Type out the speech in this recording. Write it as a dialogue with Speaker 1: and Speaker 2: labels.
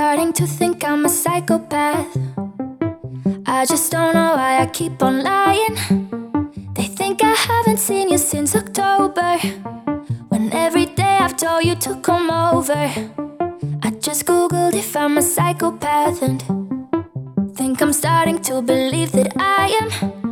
Speaker 1: starting to think I'm a psychopath. I just don't know why I keep on lying. They think I haven't seen you since October, when every day I've told you to come over. I just googled if I'm a psychopath and think I'm starting to believe that I am.